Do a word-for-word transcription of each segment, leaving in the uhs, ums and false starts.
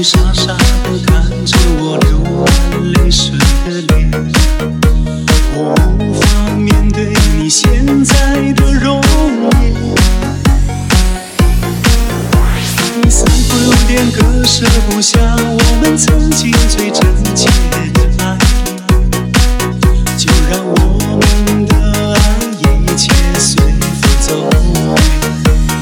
你傻傻地看着我流满泪水的脸，我无法面对你现在的容颜。你似乎有点割舍不下我们曾经最真切的爱，就让我们的爱一切随风走远。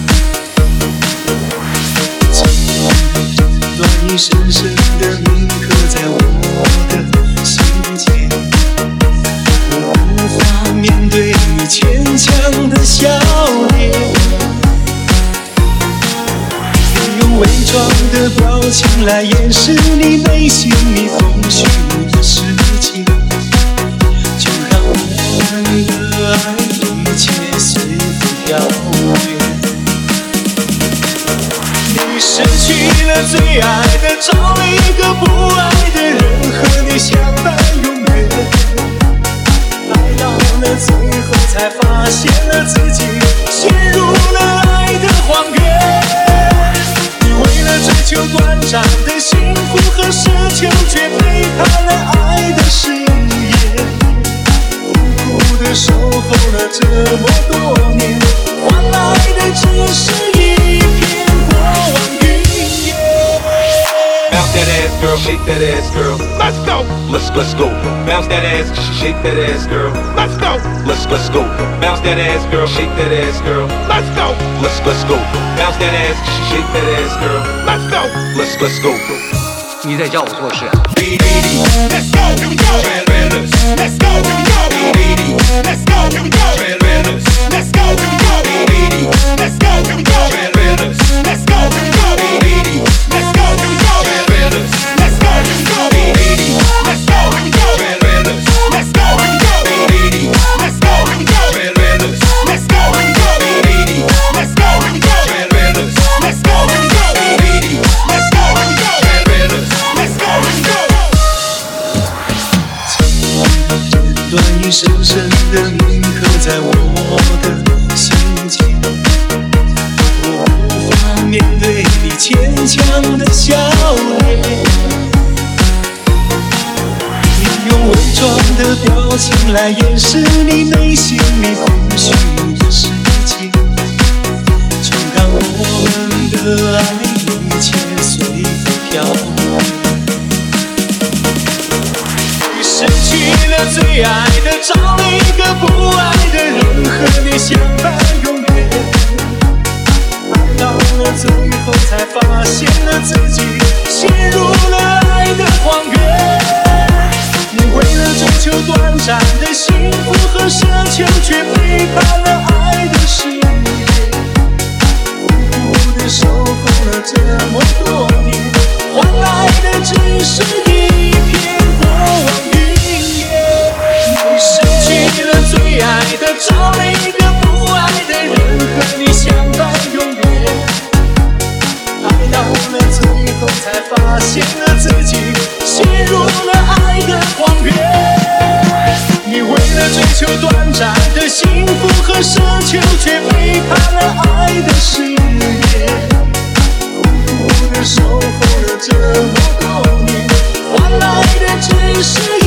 你深深的铭刻在我的心间，我无法面对你牵强的笑脸。你用伪装的表情来掩饰你内心里空虚的世界，就让我们的爱一切随风飘远。你失去了最爱的，找了一个不爱的人，和你相伴永远。爱到了最后，才发现了自己陷入了爱的荒原。你为了追求短暂的幸福和奢求，却背叛了爱的誓言。苦苦的守候了这么多年，换来的只是一片过往云烟。 Bounce that ass, girl, shake that ass, girl. Let's go. Let's let's go. Bounce that ass, shake that ass, girl. Let's go. Let's let's go. Bounce that ass, girl, shake that ass, girl. Let's go. Let's let's go. Bounce that ass, shake that ass, girl. Let's go. Let's let's go. 你在教我做事啊 Let's go, here we go. Let's go, here we go. Let's go, here we go. Let's go, here we go. Let's go, here we go. Let's go, here we go. Let's go, here we go. Let's go, here we go. Let's go, here we go. Let's go, here we go. Let's go, here we go. Let's go, here we go. Let's go, here we go. Let's go, here we go. Let's go, here we go. Let's go, here we go. 这段已深深地铭刻在我的心间，我无法面对你牵强的笑脸。你用伪装的表情来掩饰你内心里空虚的世界，就让我们的爱一切随风飘远。你失去了最爱的，找了一个不爱的人，和你相伴永远。爱到了最后，才发现了自己陷入了爱的荒原。你为了追求短暂的幸福和奢求，却背叛了爱的誓言。苦苦的守候了这么多年，换来的只是一片过往云烟。你失去了最爱的，找了一个不爱的人，和你相伴永远。爱到了最后，才发现了自己陷入了爱的荒原。你为了追求短暂的幸福和奢求，却背叛了爱的誓言。苦苦的守候了这么多年，换来的只是